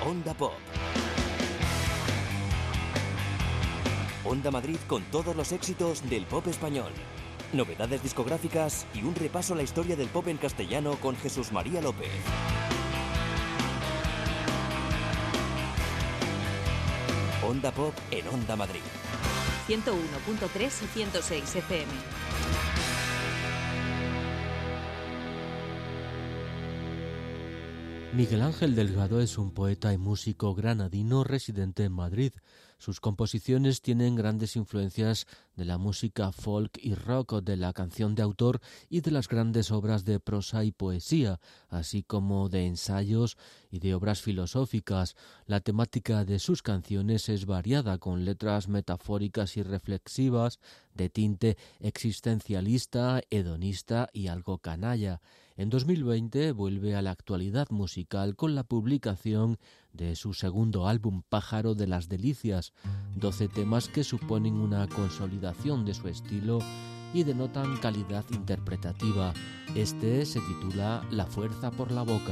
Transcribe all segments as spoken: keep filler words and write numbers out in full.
Onda Pop. Onda Madrid con todos los éxitos del pop español. Novedades discográficas y un repaso a la historia del pop en castellano con Jesús María López. Onda Pop en Onda Madrid. ciento uno punto tres y ciento seis F M. Miguel Ángel Delgado es un poeta y músico granadino residente en Madrid. Sus composiciones tienen grandes influencias de la música folk y rock, de la canción de autor y de las grandes obras de prosa y poesía, así como de ensayos y de obras filosóficas. La temática de sus canciones es variada, con letras metafóricas y reflexivas, de tinte existencialista, hedonista y algo canalla. En dos mil veinte vuelve a la actualidad musical con la publicación de su segundo álbum Pájaro de las Delicias, doce temas que suponen una consolidación de su estilo y denotan calidad interpretativa. Este se titula La fuerza por la boca.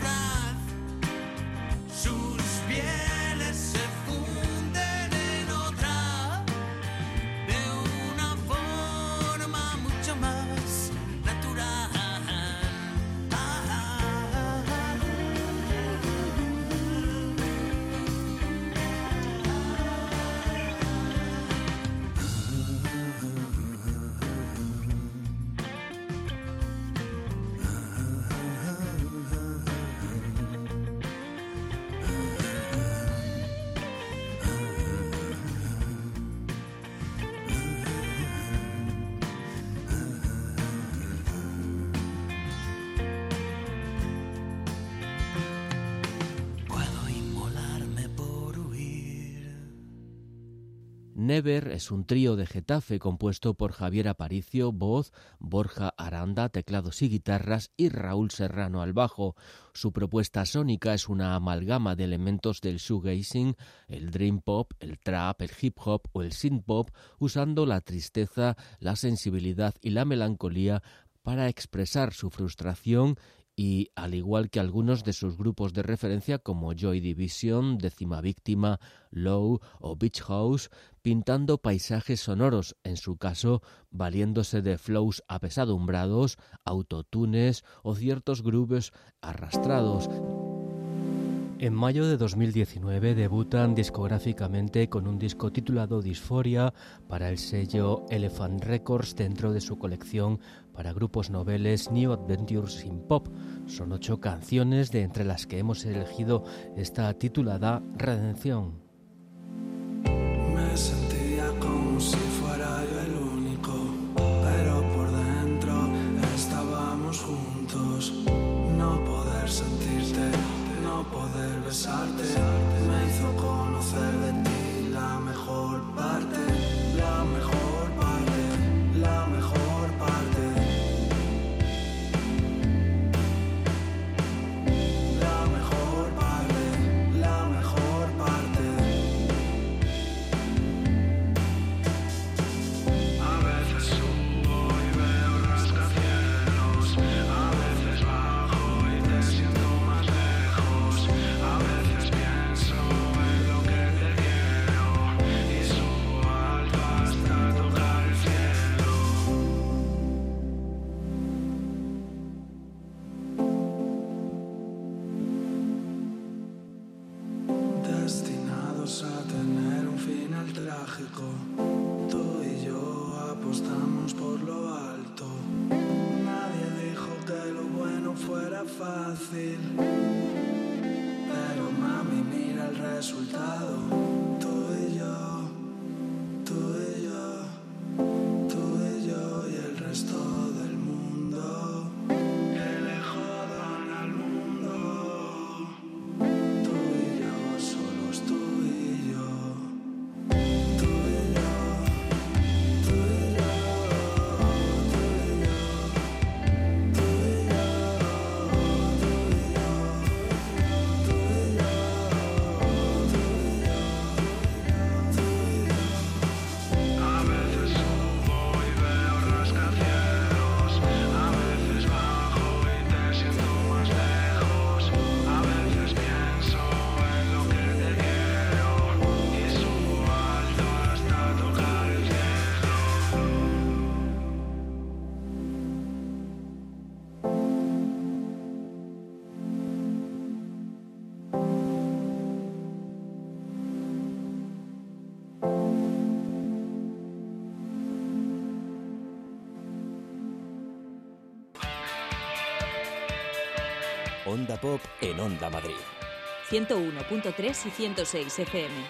Sus pieles se funden en Never es un trío de Getafe compuesto por Javier Aparicio, voz, Borja Aranda, teclados y guitarras y Raúl Serrano al bajo. Su propuesta sónica es una amalgama de elementos del shoegazing, el dream pop, el trap, el hip hop o el synth pop, usando la tristeza, la sensibilidad y la melancolía para expresar su frustración y, al igual que algunos de sus grupos de referencia como Joy Division, Décima Víctima, Low o Beach House, pintando paisajes sonoros, en su caso valiéndose de flows apesadumbrados, autotunes o ciertos grooves arrastrados. En mayo de dos mil diecinueve debutan discográficamente con un disco titulado Dysphoria para el sello Elephant Records dentro de su colección para grupos noveles New Adventures in Pop. Son ocho canciones, de entre las que hemos elegido esta titulada Redención. Me sentía como si fuera yo el único, pero por dentro estábamos juntos. No poder sentirte, no poder besarte, me hizo conocer de ti la mejor parte, la mejor parte, la mejor parte. La mejor parte, la mejor parte. A veces subo y veo rascacielos, a veces bajo y te siento más lejos, a veces pienso en lo que te quiero y subo alto hasta tocar el cielo. Destinados a tener un final trágico, tú y yo apostamos por lo alto. Nadie dijo que lo bueno fuera fácil, pero mami, mira el resultado. Tú y yo, tú y yo, tú y yo y el resto del mundo. Que le jodan al mundo. Tú y yo, solos tú y yo. Tú y yo, tú y yo, tú y yo, tú y yo, tú y yo, tú y yo, tú y yo. A veces subo y veo rascacielos, a veces bajo y te siento más lejos, a veces pienso en lo que te quiero y subo alto hasta tocar el cielo. Onda Pop en Onda Madrid. ciento uno punto tres y ciento seis F M.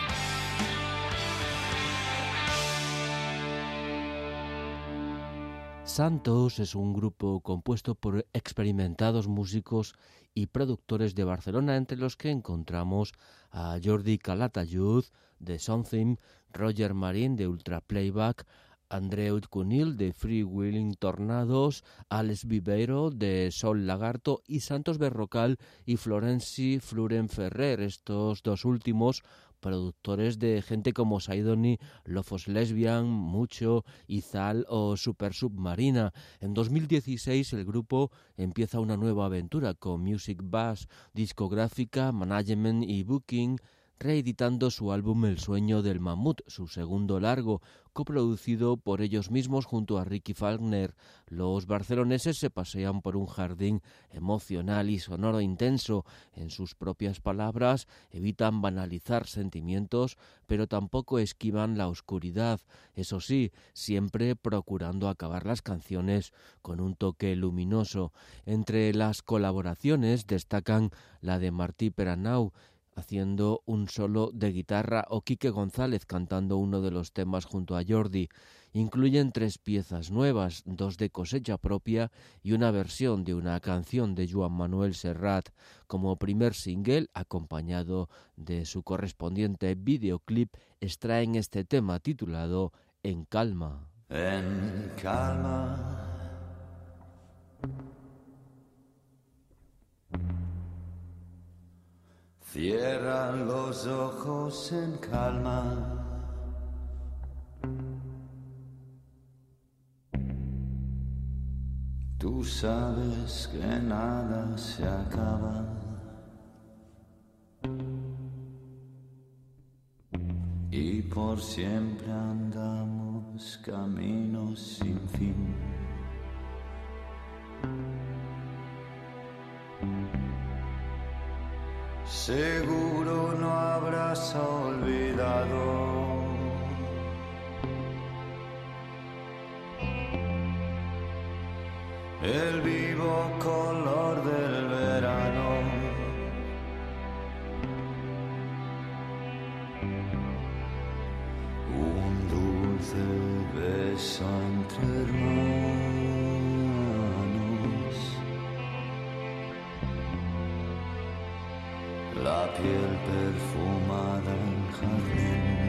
Santos es un grupo compuesto por experimentados músicos y productores de Barcelona, entre los que encontramos a Jordi Calatayud de Something, Roger Marín de Ultra Playback, Andreu Cunil de Free Wheeling Tornados, Alex Viveiro de Sol Lagarto y Santos Berrocal y Florenci Fluren Ferrer, estos dos últimos productores de gente como Saidoni, Lofos Lesbian, Mucho, Izal o Super Submarina. En dos mil dieciséis el grupo empieza una nueva aventura con Music Bass, discográfica, management y booking, reeditando su álbum El sueño del mamut, su segundo largo, coproducido por ellos mismos junto a Ricky Falkner. Los barceloneses se pasean por un jardín emocional y sonoro intenso. En sus propias palabras, evitan banalizar sentimientos, pero tampoco esquivan la oscuridad. Eso sí, siempre procurando acabar las canciones con un toque luminoso. Entre las colaboraciones destacan la de Martí Peranau, haciendo un solo de guitarra, o Quique González cantando uno de los temas junto a Jordi. Incluyen tres piezas nuevas, dos de cosecha propia y una versión de una canción de Joan Manuel Serrat. Como primer single, acompañado de su correspondiente videoclip, extraen este tema titulado En Calma. En calma. Cierra los ojos en calma. Tú sabes que nada se acaba. Y por siempre andamos caminos sin fin. Seguro no habrás olvidado el vivo color del verano, un dulce beso entre hermanos, la piel perfumada en jardín.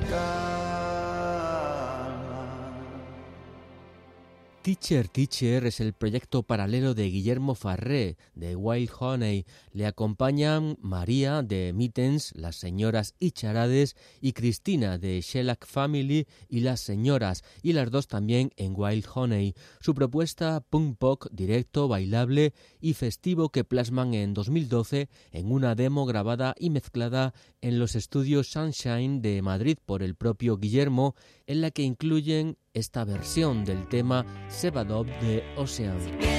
calma. Teacher Teacher es el proyecto paralelo de Guillermo Farré, de Wild Honey. Le acompañan María, de Mittens, Las Señoras y Charades, y Cristina, de Shellac Family y Las Señoras, y las dos también en Wild Honey. Su propuesta punk pop, directo, bailable y festivo que plasman en dos mil doce en una demo grabada y mezclada en los estudios Sunshine de Madrid por el propio Guillermo, en la que incluyen esta versión del tema Sebadov de Ocean.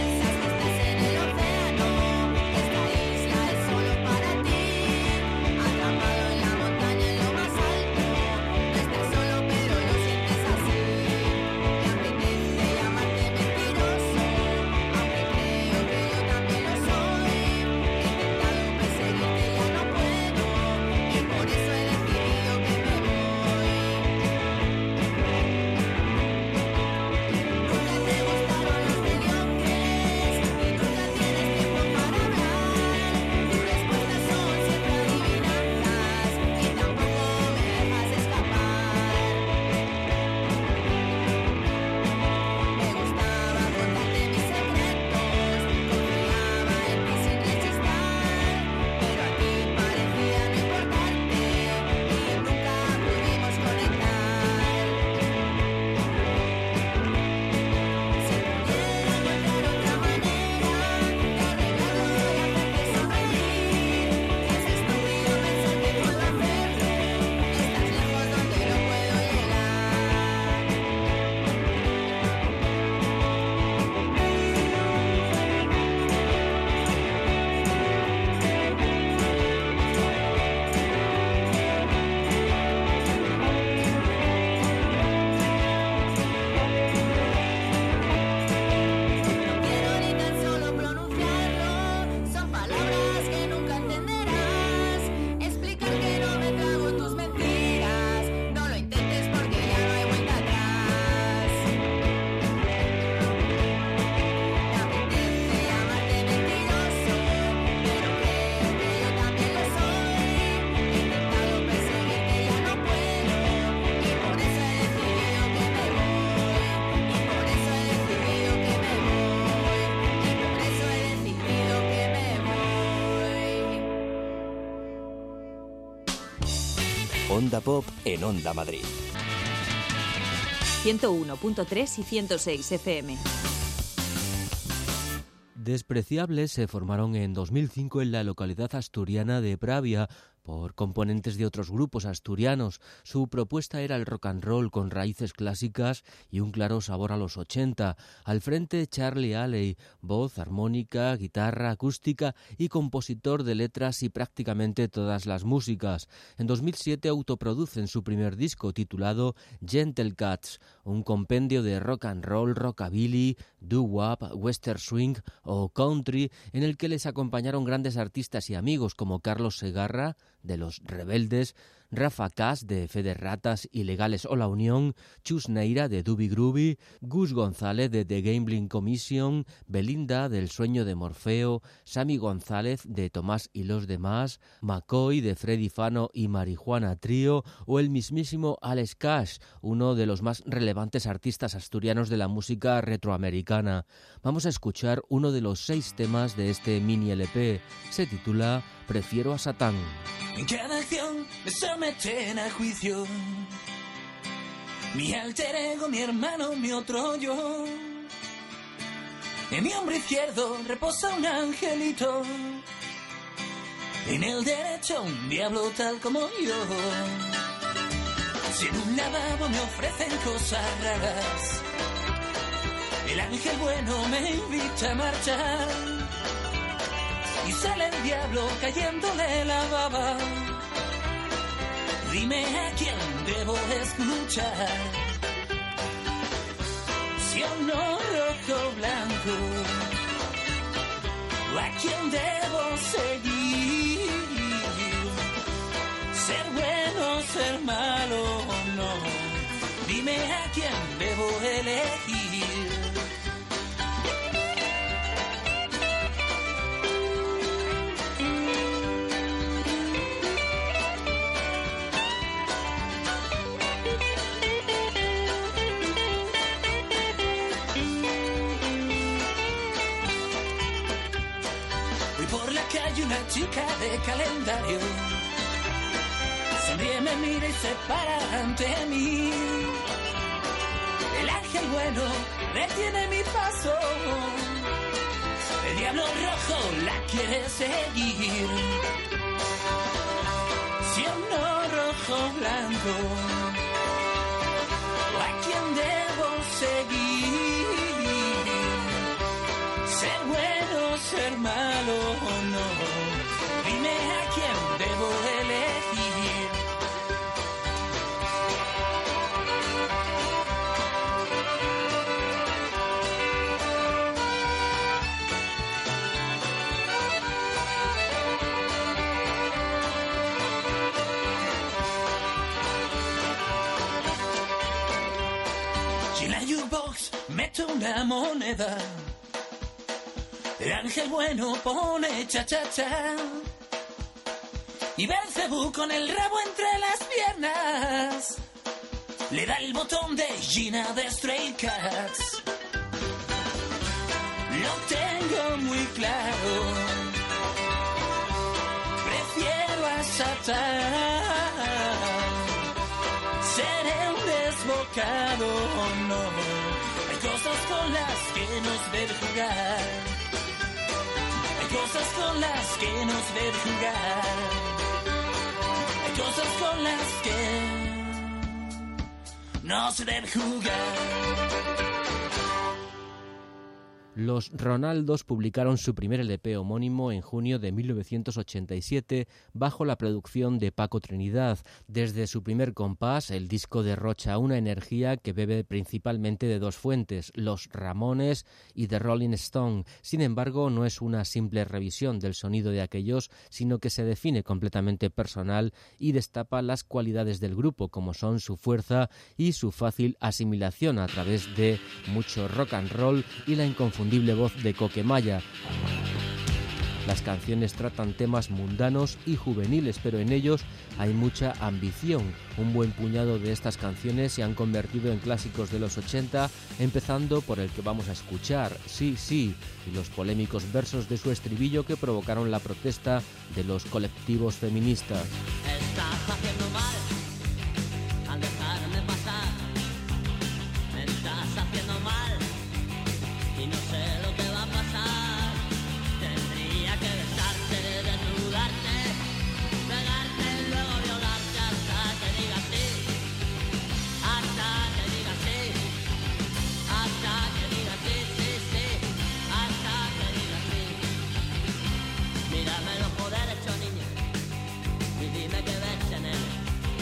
Onda Pop en Onda Madrid. ciento uno punto tres y ciento seis F M. Despreciables se formaron en dos mil cinco en la localidad asturiana de Pravia por componentes de otros grupos asturianos. Su propuesta era el rock and roll con raíces clásicas y un claro sabor a los ochenta. Al frente Charlie Alley, voz, armónica, guitarra acústica y compositor de letras y prácticamente todas las músicas. En dos mil siete autoproducen su primer disco titulado Gentle Cats, un compendio de rock and roll, rockabilly, doo-wop, western swing o country, en el que les acompañaron grandes artistas y amigos como Carlos Segarra, de Los Rebeldes, Rafa Cas, de Fe de Ratas, Ilegales o La Unión, Chus Neira, de Doobie Groovy, Gus González, de The Gambling Commission, Belinda, del Sueño de Morfeo, Sammy González, de Tomás y los demás, McCoy, de Freddy Fano y Marijuana Trío, o el mismísimo Alex Cash, uno de los más relevantes artistas asturianos de la música retroamericana. Vamos a escuchar uno de los seis temas de este mini L P. Se titula Prefiero a Satán. En cada acción me someten a juicio. Mi alter ego, mi hermano, mi otro yo. En mi hombro izquierdo reposa un angelito. En el derecho un diablo tal como yo. Si en un lavabo me ofrecen cosas raras, el ángel bueno me invita a marchar. Y sale el diablo cayéndole la baba. Dime a quién debo escuchar. Si o no, rojo o blanco. ¿A quién debo seguir? Ser bueno, ser malo o no. Dime a quién debo elegir. que hay una chica de calendario. Sonríe, me mira y se para ante mí. El ángel bueno detiene mi paso. El diablo rojo la quiere seguir. Siendo rojo blanco, ¿a quién debo seguir? ¿Ser bueno, ser malo o no? Dime a quién debo elegir. Si en la jukebox meto una moneda, el ángel bueno pone cha cha cha y Belcebú con el rabo entre las piernas le da el botón de Gina de Stray Cats. Lo tengo muy claro, prefiero a Satán. Seré un desbocado o no, hay cosas con las que nos ver jugar. Hay cosas con las que nos ver jugar. Hay cosas con las que nos ver jugar. Los Ronaldos publicaron su primer L P homónimo en junio de mil novecientos ochenta y siete bajo la producción de Paco Trinidad. Desde su primer compás, el disco derrocha una energía que bebe principalmente de dos fuentes, los Ramones y The Rolling Stone. Sin embargo, no es una simple revisión del sonido de aquellos, sino que se define completamente personal y destapa las cualidades del grupo, como son su fuerza y su fácil asimilación a través de mucho rock and roll y la inconfundible voz de Coquemaya. Las canciones tratan temas mundanos y juveniles, pero en ellos hay mucha ambición. Un buen puñado de estas canciones se han convertido en clásicos de los ochenta, empezando por el que vamos a escuchar, Sí, sí, y los polémicos versos de su estribillo que provocaron la protesta de los colectivos feministas. Estás haciendo mal al dejarme pasar. Me estás haciendo mal y no sé lo que va a pasar. Tendría que besarte, desnudarte, pegarte y luego violarte hasta que digas sí. Hasta que digas sí. Hasta que digas sí, sí, sí. Hasta que digas sí. Mírame los poderes, niña, y dime que ves en él.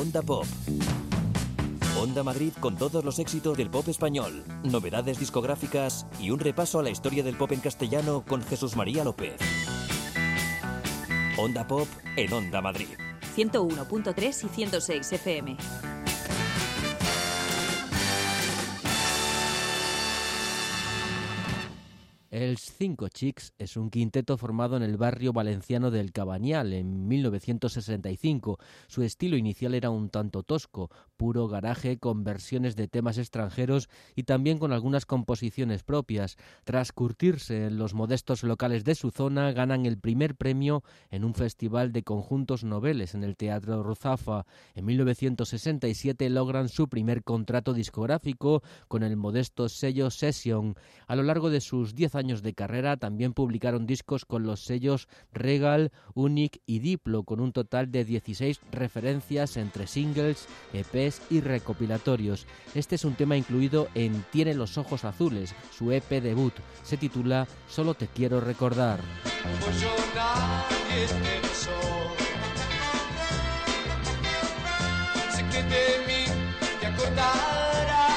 Onda Pop. Onda Madrid con todos los éxitos del pop español, novedades discográficas y un repaso a la historia del pop en castellano con Jesús María López. Onda Pop en Onda Madrid. ciento uno punto tres y ciento seis F M. Els Cinco Chicks es un quinteto formado en el barrio valenciano del Cabanyal en mil novecientos sesenta y cinco. Su estilo inicial era un tanto tosco, puro garaje con versiones de temas extranjeros y también con algunas composiciones propias. Tras curtirse en los modestos locales de su zona, ganan el primer premio en un festival de conjuntos noveles en el Teatro Ruzafa. En mil novecientos sesenta y siete logran su primer contrato discográfico con el modesto sello Session. A lo largo de sus diez años de carrera también publicaron discos con los sellos Regal, Unic y Diplo, con un total de dieciséis referencias entre singles, E Pes y recopilatorios. Este es un tema incluido en Tiene los ojos azules, su E P debut. Se titula Solo te quiero recordar. Pues yo nadie te besó. Sé que de mí te acordarás.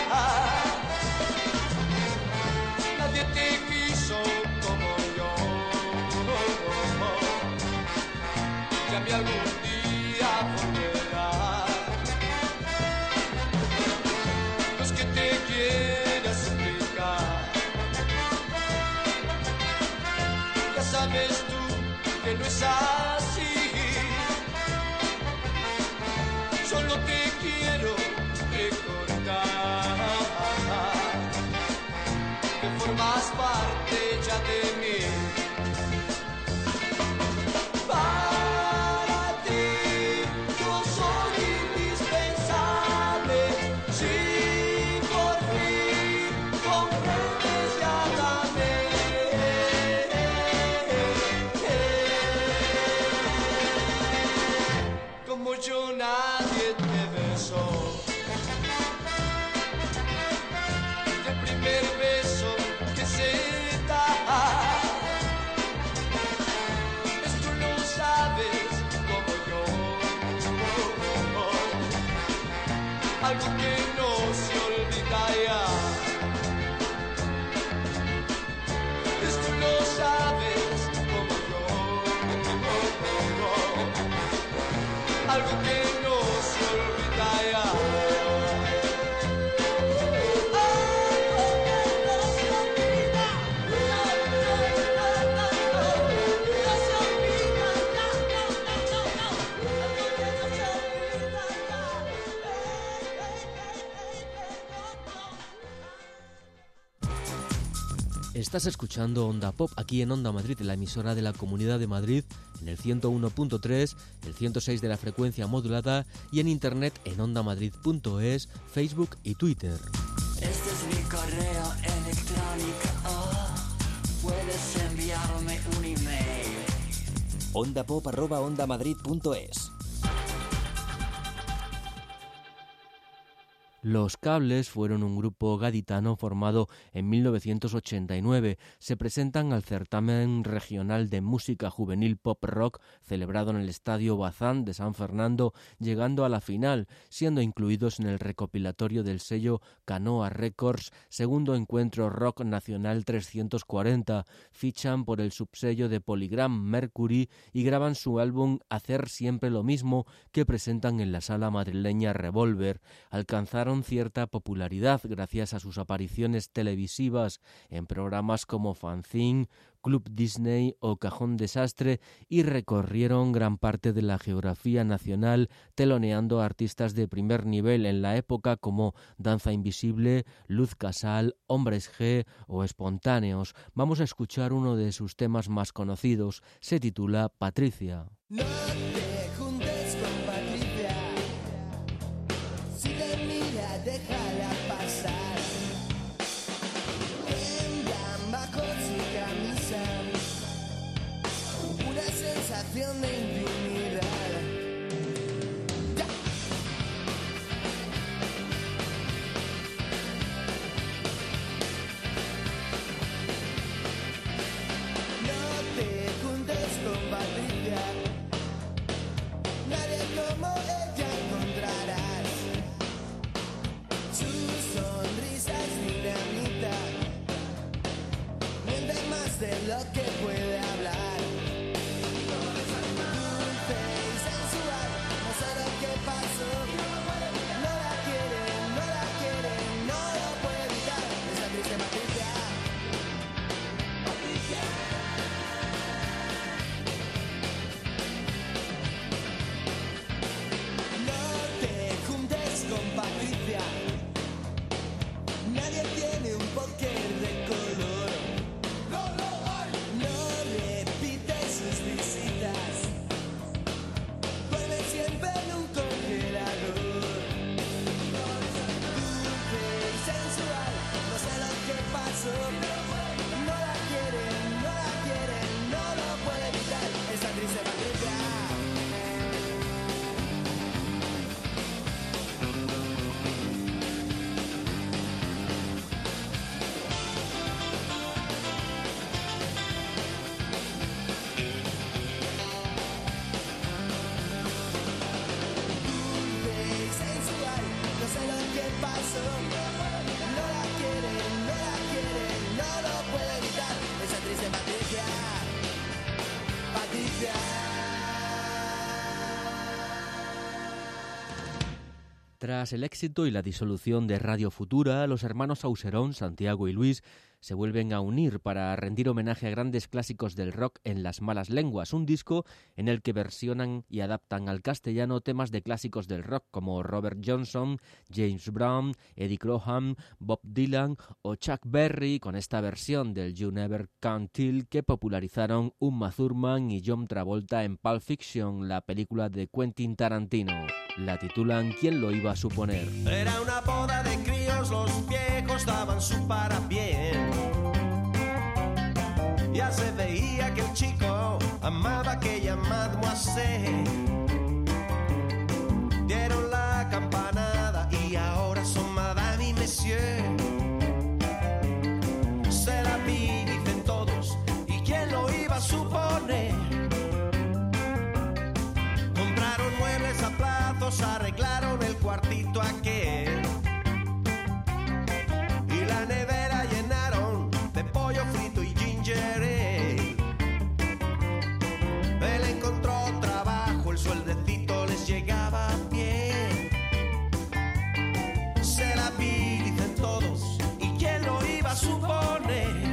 Nadie te quiso como yo. Ya me algún día volverá. No es que te quieras explicar. Ya sabes tú que no es así. Solo te quiero recordar que formas parte ya de mí. Para ti yo soy indispensable. Si por fin comprendes ya también. Como yo nadie te besó. El primer beso que se da. Esto lo sabes como yo. Algo que no se olvida ya. Esto lo sabes como yo. Algo que no se olvida ya. Estás escuchando Onda Pop aquí en Onda Madrid, la emisora de la Comunidad de Madrid, en el ciento uno punto tres, el ciento seis de la frecuencia modulada y en internet en ondamadrid punto es, Facebook y Twitter. Este es mi correo electrónico. Oh, puedes enviarme un email. ondapop arroba ondamadrid punto es. Los Cables fueron un grupo gaditano formado en mil novecientos ochenta y nueve. Se presentan al certamen regional de música juvenil pop rock celebrado en el Estadio Bazán de San Fernando, llegando a la final, siendo incluidos en el recopilatorio del sello Canoa Records, segundo encuentro rock nacional trescientos cuarenta. Fichan por el subsello de Polygram Mercury y graban su álbum Hacer siempre lo mismo, que presentan en la sala madrileña Revolver. Alcanzaron cierta popularidad gracias a sus apariciones televisivas en programas como Fanzine, Club Disney o Cajón Desastre y recorrieron gran parte de la geografía nacional teloneando a artistas de primer nivel en la época como Danza Invisible, Luz Casal, Hombres G o Espontáneos. Vamos a escuchar uno de sus temas más conocidos. Se titula Patricia. No te juntes con Patricia. Si te mira, déjala pasar. En bajos y camisa, una sensación de intimidad. ¡Ya! No te juntes con Patricia. Tras el éxito y la disolución de Radio Futura, los hermanos Auserón, Santiago y Luis, se vuelven a unir para rendir homenaje a grandes clásicos del rock en Las Malas Lenguas, un disco en el que versionan y adaptan al castellano temas de clásicos del rock como Robert Johnson, James Brown, Eddie Crowham, Bob Dylan o Chuck Berry, con esta versión del You Never Can Tell que popularizaron Uma Thurman y John Travolta en Pulp Fiction, la película de Quentin Tarantino. La titulan ¿Quién lo iba a suponer? Era una boda de críos, los viejos daban su parapié. Ya se veía que el chico amaba a aquella mademoiselle. Dieron la campanada y ahora son madame y monsieur. Se la vi, dicen todos, ¿y quién lo iba a suponer? Compraron muebles a plazos, arreglaron el cuartito aquel y la nevera llenaron de pollo frito y ginger ale. Él encontró trabajo, el sueldecito les llegaba bien. Se la vi, dicen todos, ¿y quién lo iba a suponer?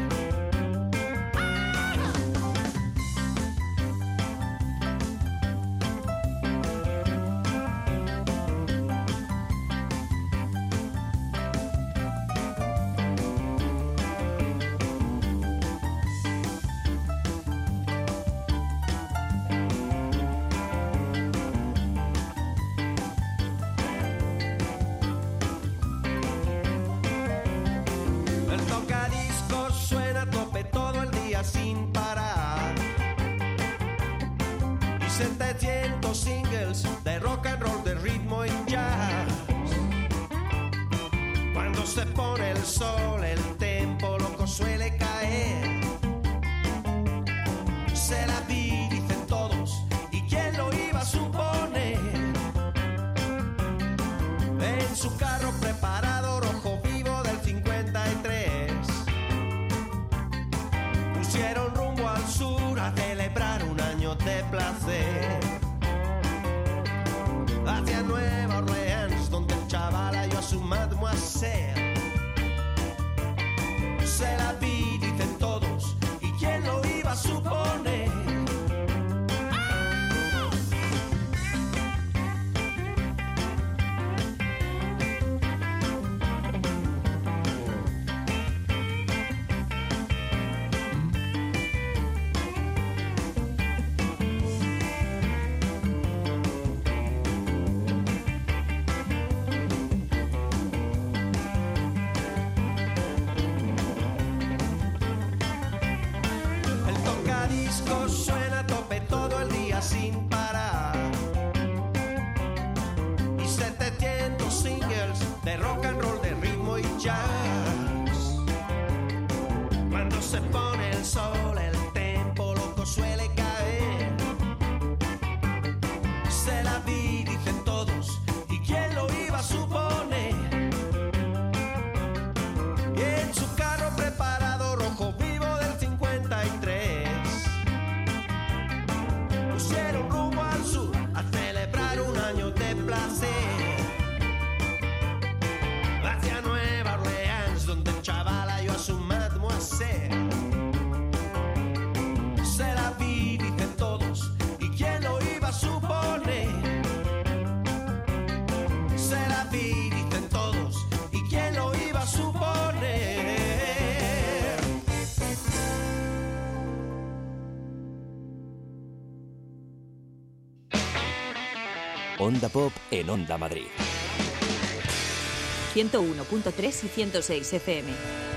Sin parar y setecientos singles de rock and roll, de ritmo y jazz. Cuando se pone el sol el tempo loco suele caer. Se la vi, dicen todos, ¿y quién lo iba a suponer? En su carro preparado rojo vivo del cincuenta y tres pusieron rumbo al sur a celebrar un año de placer. Hacia Nueva Orleans, donde el chaval halló a su mademoiselle. Se la vi, dicen todos, ¿y quién lo iba a suponer? Sin parar y setecientos singles de rock and roll, de ritmo y jazz. Cuando se pone el sol el tempo loco suele caer. Se la vi, dicen todos, ¿y quién lo iba a suponer? Y en su carro preparado rojo vivo del cincuenta y tres pusieron rumbo al sur a celebrar un año de placer. Hacia Nueva Orleans, donde el chaval halló a su mademoiselle. Se la vi, dicen todos, ¿y quién lo iba a suponer? Se la vi, dicen todos, ¿y quién lo iba a suponer? Onda Pop en Onda Madrid. ciento uno punto tres y ciento seis F M.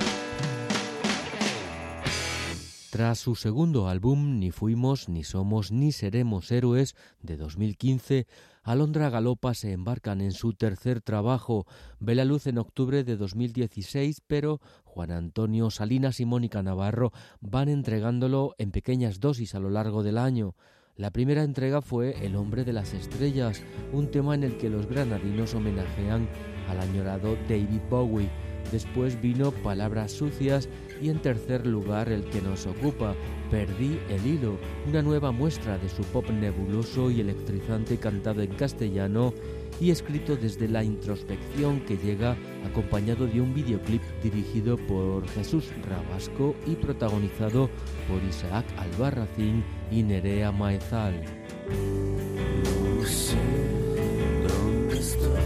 Tras su segundo álbum, Ni fuimos, ni somos, ni seremos héroes, de dos mil quince, Alondra Galopa se embarcan en su tercer trabajo. Ve la luz en octubre de dos mil dieciséis, pero Juan Antonio Salinas y Mónica Navarro van entregándolo en pequeñas dosis a lo largo del año. La primera entrega fue El hombre de las estrellas, un tema en el que los granadinos homenajean al añorado David Bowie. Después vino Palabras Sucias y en tercer lugar el que nos ocupa, Perdí el hilo, una nueva muestra de su pop nebuloso y electrizante cantado en castellano y escrito desde la introspección que llega acompañado de un videoclip dirigido por Jesús Rabasco y protagonizado por Isaac Albarracín y Nerea Maezal. No sé dónde estoy.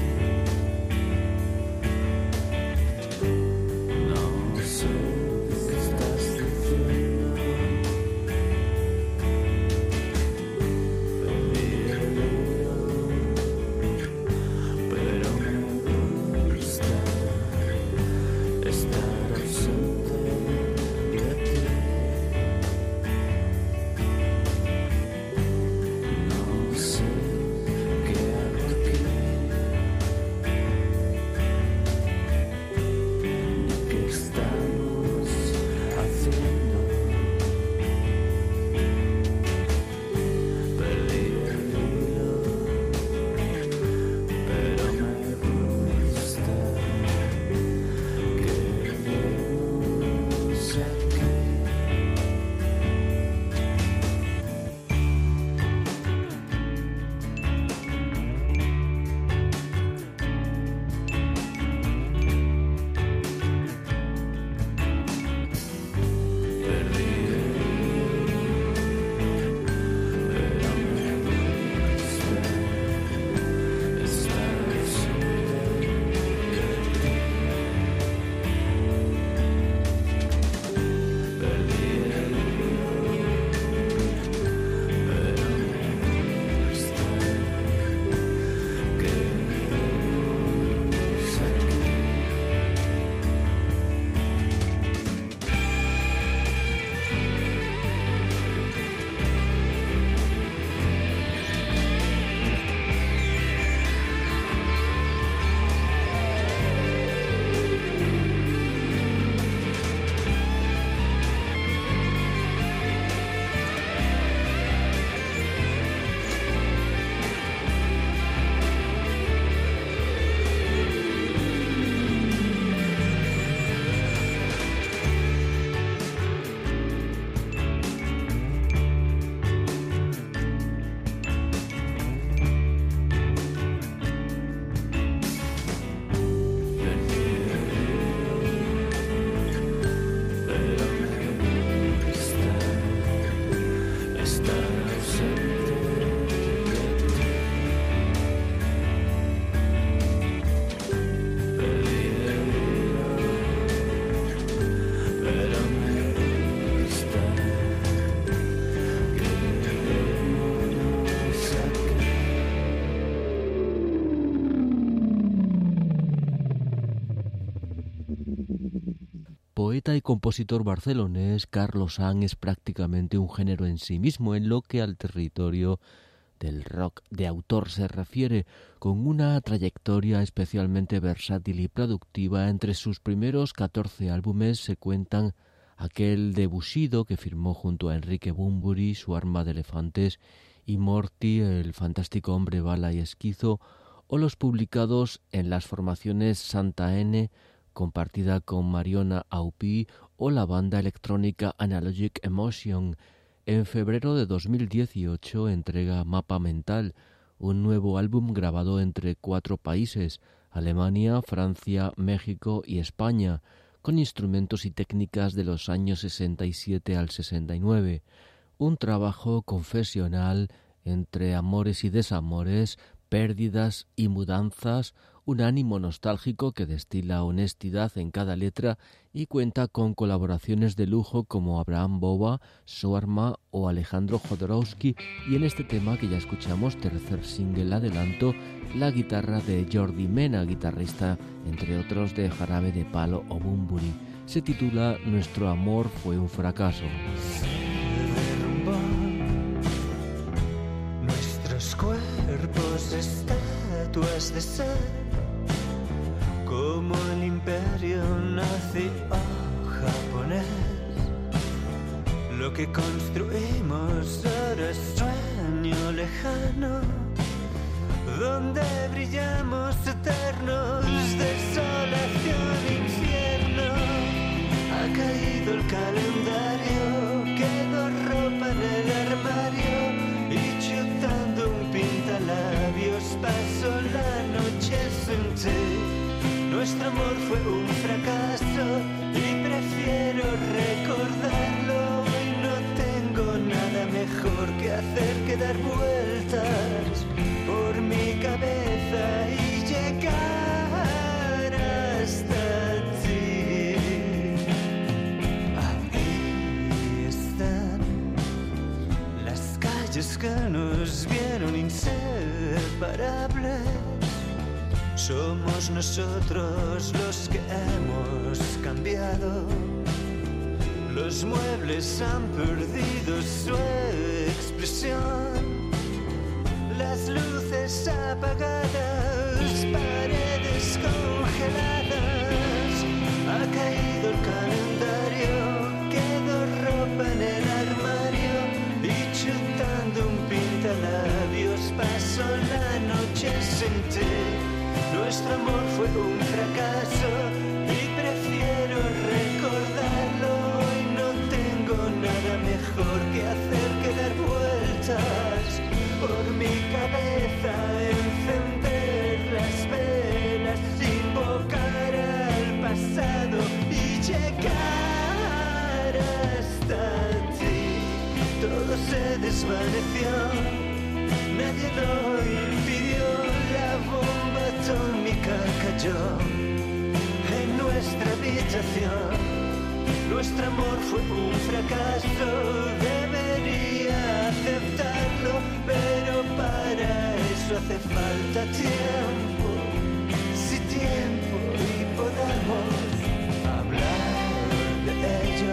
No sé qué estás diciendo. Perdí el hilo, pero me gusta estar ausente de ti. No sé qué hago aquí, ni qué estamos haciendo. Perdí el hilo, pero me gusta quedarnos aquí. Perdí el hilo, pero me gusta estar ausente de ti. Perdí el hilo, pero me gusta quedarnos aquí. Perdí el hilo, pero me gusta estar ausente de ti. Perdí el hilo, pero me gusta quedarnos aquí. Poeta y compositor barcelonés, Carlos San es prácticamente un género en sí mismo en lo que al territorio del rock de autor se refiere, con una trayectoria especialmente versátil y productiva. Entre sus primeros catorce álbumes se cuentan aquel de Bushido que firmó junto a Enrique Bunbury, Su arma de elefantes, y Morty, El fantástico hombre bala y esquizo, o los publicados en las formaciones Santa N, compartida con Mariona Aupí, o la banda electrónica Analogic Emotion. En febrero de dos mil dieciocho entrega Mapa Mental, un nuevo álbum grabado entre cuatro países, Alemania, Francia, México y España, con instrumentos y técnicas de los años sesenta y siete al sesenta y nueve. Un trabajo confesional entre amores y desamores, pérdidas y mudanzas, un ánimo nostálgico que destila honestidad en cada letra y cuenta con colaboraciones de lujo como Abraham Boba, Suarma o Alejandro Jodorowsky, y en este tema que ya escuchamos, tercer single adelanto, la guitarra de Jordi Mena, guitarrista entre otros de Jarabe de Palo o Bunbury. Se titula Nuestro amor fue un fracaso. Nuestros cuerpos estatuas de sal, como el imperio nazi o japonés. Lo que construimos ahora es sueño lejano donde brillamos eternos, desolación, infierno. Ha caído el calendario, quedó ropa en el armario y chutando un pintalabios paso la noche sin ti. Nuestro amor fue un fracaso y prefiero recordarlo. Y no tengo nada mejor que hacer que dar vueltas por mi cabeza y llegar hasta ti. Ahí están las calles que nos vieron inseparables. Somos nosotros los que hemos cambiado. Los muebles han perdido su expresión. Las luces apagadas, paredes congeladas. Ha caído el calendario, quedó ropa en el armario y chutando un pintalabios paso la noche sin ti. Nuestro amor fue un fracaso y prefiero recordarlo. Y no tengo nada mejor que hacer que dar vueltas por mi cabeza, encender las velas, invocar al pasado y llegar hasta ti. Todo se desvaneció, nadie lo impidió. La bomba atómica cayó en nuestra habitación. Nuestro amor fue un fracaso, debería aceptarlo, pero para eso hace falta tiempo. Si tiempo y podamos hablar de ello.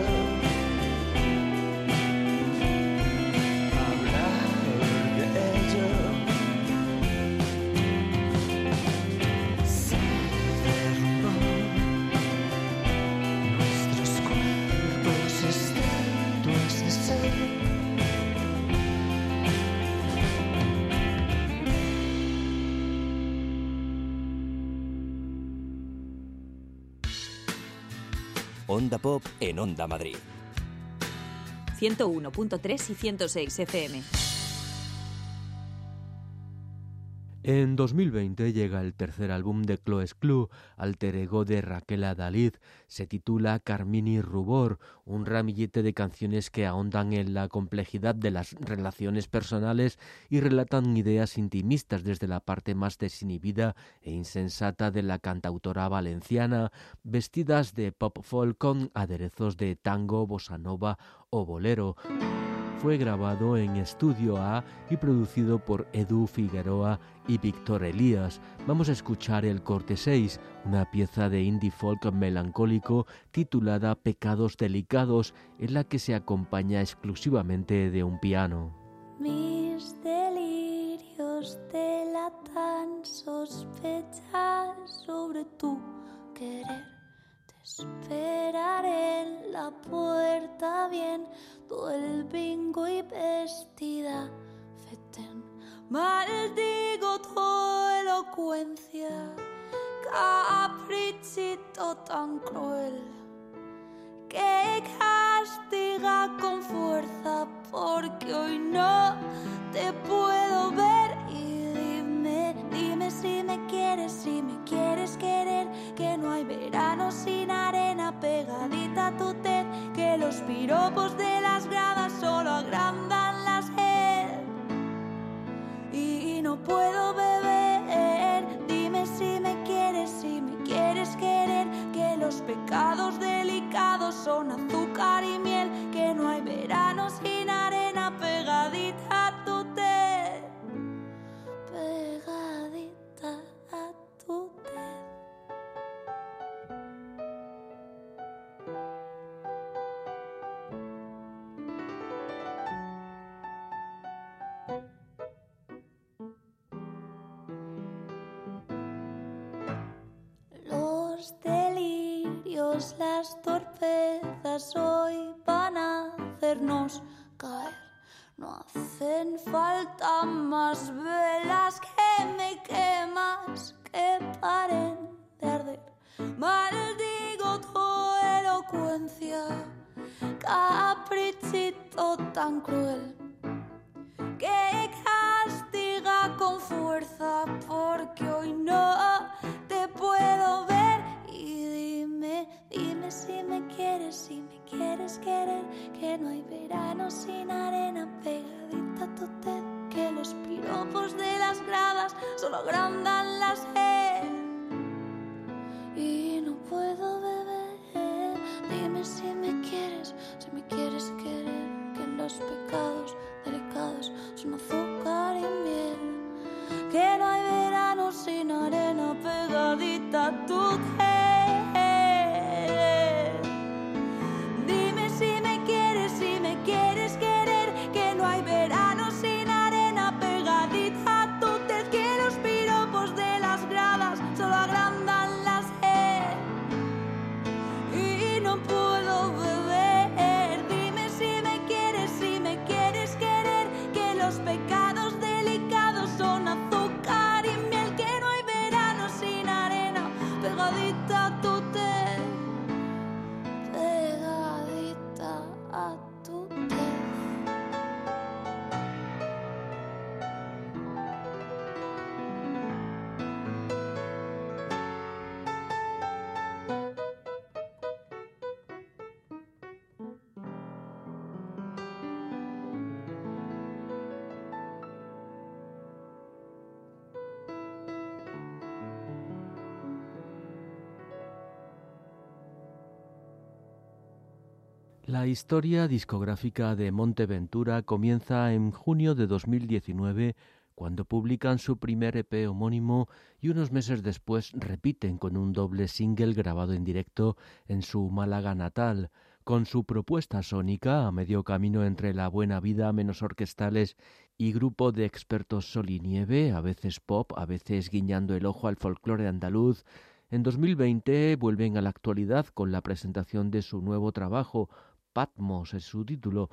Onda Pop en Onda Madrid. ciento uno punto tres y ciento seis F M. En dos mil veinte llega el tercer álbum de Chloe Clou, alter ego de Raquel Adalid. Se titula Carmini Rubor, un ramillete de canciones que ahondan en la complejidad de las relaciones personales y relatan ideas intimistas desde la parte más desinhibida e insensata de la cantautora valenciana, vestidas de pop folk con aderezos de tango, bossa nova o bolero. Fue grabado en Estudio A y producido por Edu Figueroa y Víctor Elías. Vamos a escuchar el corte seis, una pieza de indie folk melancólico titulada Pecados Delicados, en la que se acompaña exclusivamente de un piano. Mis delirios delatan sospechas sobre tu querer. Esperaré en la puerta viendo el bingo y vestida fetén. Maldigo tu elocuencia, caprichito tan cruel que castiga con fuerza, porque hoy no te puedo ver. Y dime, dime si me quieres, si me quieres querer, que no hay verano sin arena pegadita a tu tez, que los piropos de las gradas solo agrandan la sed y no puedo beber. Dime si me quieres, si me quieres querer, que los pecados delicados son azúcar y miel, que no hay verano sin arena pegadita a tu tez, pegadita a tu tez. Los delirios, las torpezas hoy van a hacernos caer. No hacen falta más velas que me quemas, que paren de arder. Maldigo tu elocuencia, caprichito tan cruel, que castiga con fuerza, porque hoy no te puedo ver. Y dime, dime si me quieres, si me quieres querer, que no hay verano sin arena pegadita a tu tez, que los piropos de las gradas solo agrandan la sed. Y no puedo beber, dime si me quieres, si me quieres querer, que los pecados delicados son azúcar y miel, que no hay verano sin arena pegadita a tu piel. Dime si me quieres, si me quieres querer, que no hay verano sin arena pegadita a tu tez, que los piropos de las gradas solo agrandan la sed. Y no puedo beber, dime si me quieres, si me quieres querer, que los pecados delicados son azúcar y miel, que no hay verano sin arena pegadita a tu tez, pegadita a tu tez. La historia discográfica de Monteventura comienza en junio de dos mil diecinueve, cuando publican su primer E P homónimo y unos meses después repiten con un doble single grabado en directo en su Málaga natal. Con su propuesta sónica, a medio camino entre La Buena Vida menos orquestales y grupo de expertos sol y nieve, a veces pop, a veces guiñando el ojo al folclore andaluz, en dos mil veinte vuelven a la actualidad con la presentación de su nuevo trabajo, Patmos es su título.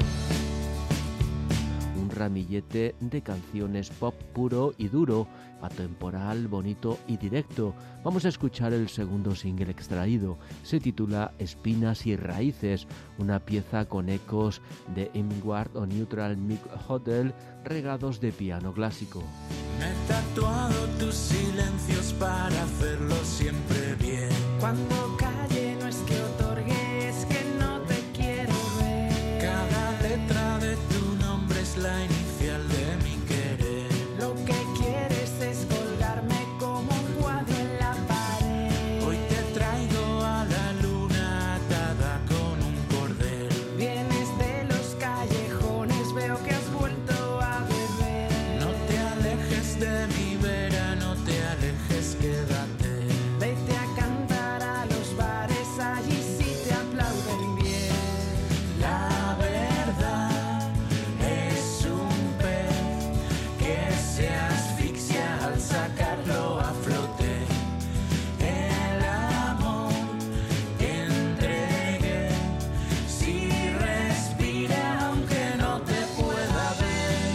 Un ramillete de canciones pop puro y duro, atemporal, bonito y directo. Vamos a escuchar el segundo single extraído. Se titula Espinas y Raíces, una pieza con ecos de Imward o Neutral Milk Hotel, regados de piano clásico. Me he tatuado tus silencios para hacerlo siempre bien. Cuando calle no es que otorgue, es que no te quiero ver. Cada letra de tu nombre es la inicial de mi querer. Lo que quieres es colgarme como un cuadro en la pared. Hoy te traigo a la luna atada con un cordel. Vienes de los callejones, veo que has vuelto a beber. No te alejes de mi verano, te alejes, quédate. Vete a cantar a los bares, allí sí te aplauden bien. La verdad es un pez que se asfixia al sacarlo a flote. El amor que entregué, si respira aunque no te pueda ver.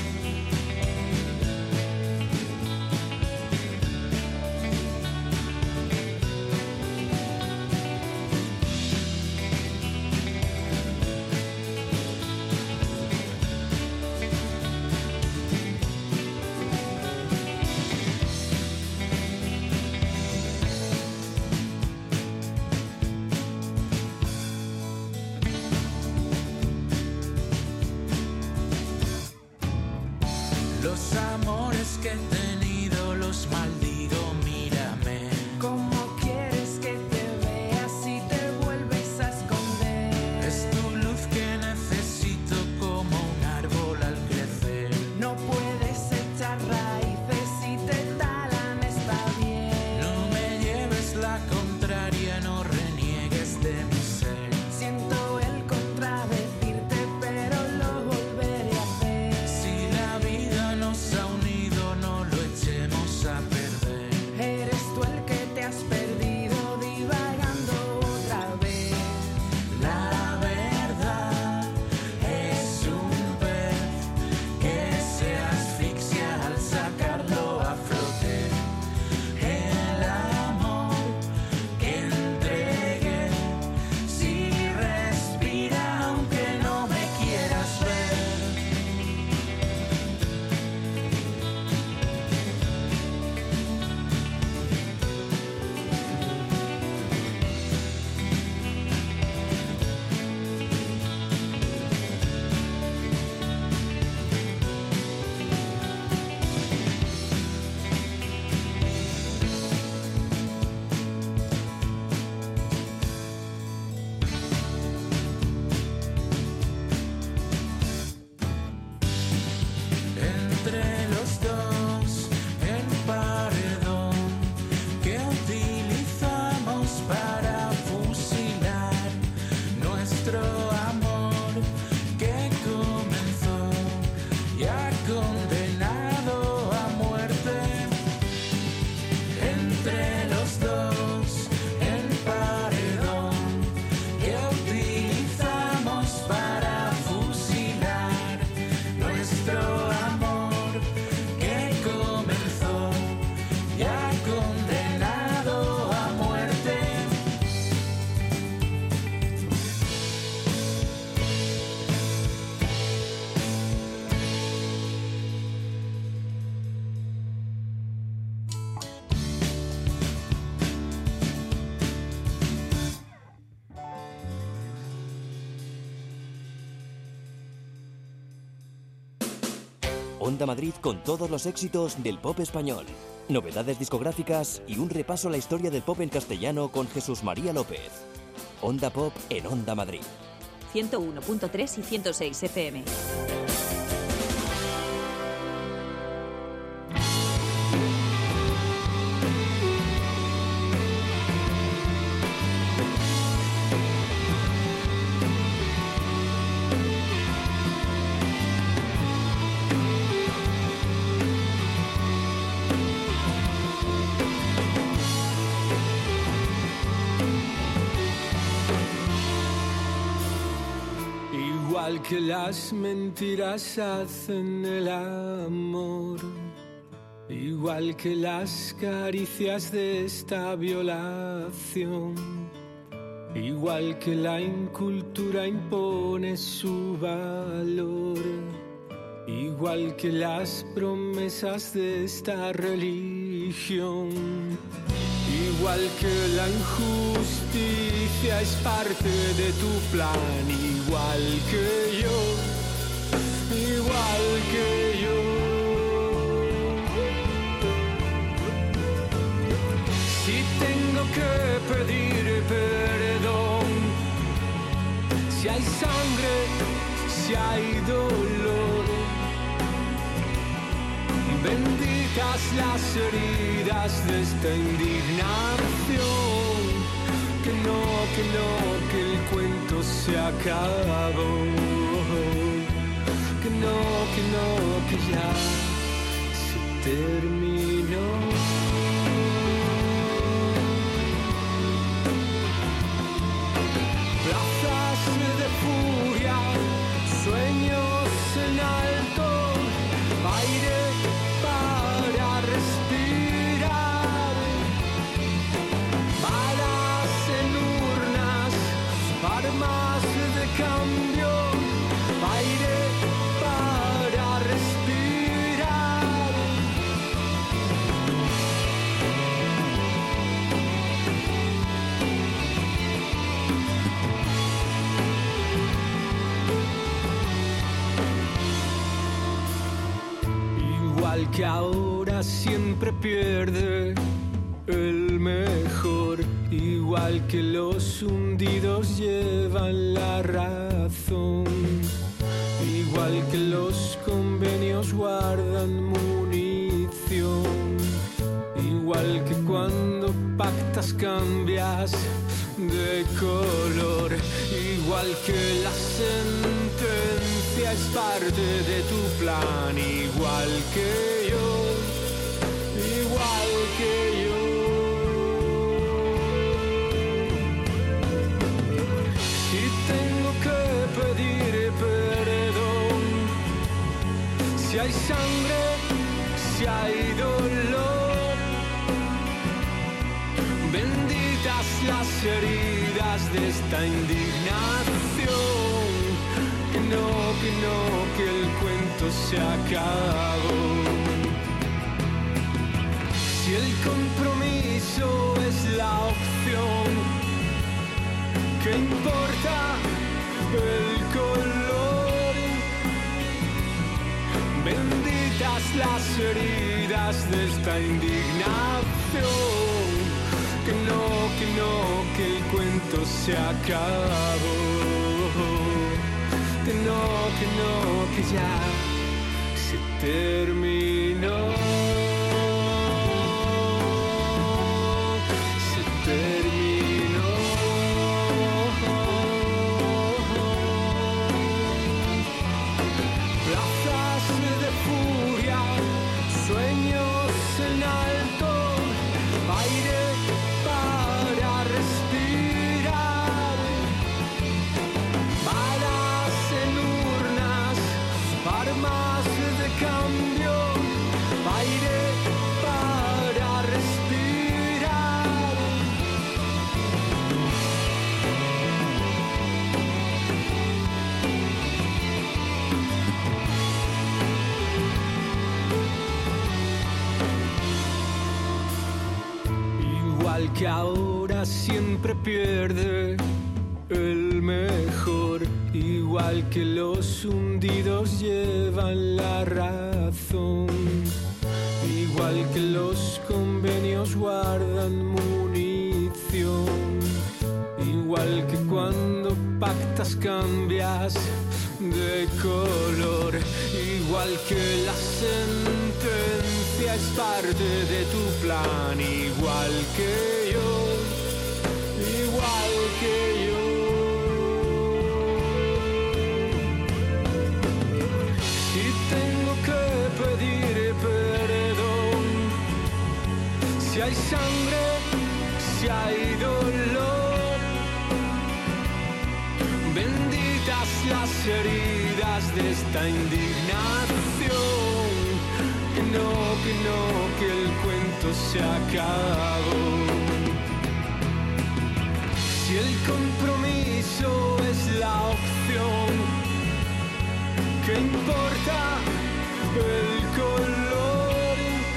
Los amores que he tenido los maldigo, mírame. ¿Cómo quieres que te vea si te vuelves a esconder? Es tu luz que necesito como un árbol al crecer. No puedes echar raíces si te talan, está bien. No me lleves la contraria, no reniegues de mi ser. Siento el contradecirte, pero lo volveré a hacer. Si la vida nos ha unido, no lo entre los dos el paredón que utilizamos para fusilar nuestro amor que comenzó ya condenado a muerte. Entre los dos el paredón que utilizamos para fusilar nuestro amor que comenzó ya condenado a muerte. Onda Madrid con todos los éxitos del pop español, novedades discográficas y un repaso a la historia del pop en castellano con Jesús María López. Onda Pop en Onda Madrid. ciento uno punto tres y ciento seis F M. Igual que las mentiras hacen el amor, igual que las caricias de esta violación, igual que la incultura impone su valor, igual que las promesas de esta religión, igual que la injusticia es parte de tu plan, igual que yo, igual que yo. Si tengo que pedir perdón, si hay sangre, si hay dolor, benditas las heridas de esta indignación. Que no, que no, que el cuento se acabó. Que no, que no, que ya se terminó. Plazas de furia, sueños en alto, aire para respirar, balas en urnas, armas de cambio, aire para respirar. Igual que ahora siempre pierde el mejor, igual que los hundidos llevan la razón, igual que los convenios guardan munición, igual que cuando pactas cambias de color, igual que la sentencia es parte de tu plan, igual que yo, igual que yo. Si tengo que pedir perdón, si hay sangre, si hay dolor, benditas las heridas de esta indignación. Que no, que no, que el cuento se acabó. Si el compromiso es la opción, ¿qué importa el color? Benditas las heridas de esta indignación. Que no, que no, que el cuento se acabó. Que no, que no, que ya se terminó. Se terminó. Plazas de furia, sueños en alto, aire para respirar, balas en urnas, armas de cambio, aire para respirar. Igual que ahora siempre pierde el mejor, igual que los hundidos llevan la razón, igual que los convenios guardan munición, igual que cuando pactas cambias de color, igual que la sentencia es parte de tu plan, igual que yo, igual que yo. Si tengo que pedir perdón, si hay sangre, si hay dolor, benditas las heridas de esta indignación. Que no, que no, que el cuento se acabó. Si el compromiso es la opción, ¿qué importa el color?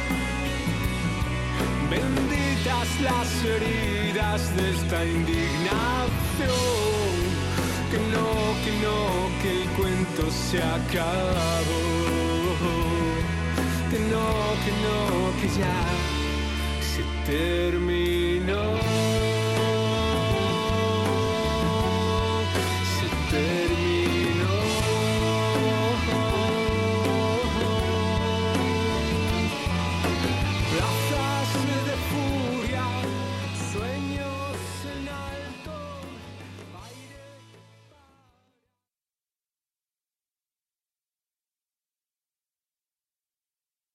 Benditas las heridas de esta indignación. Que no, que no, que el cuento se acabó. Que no, que no, que ya se terminó.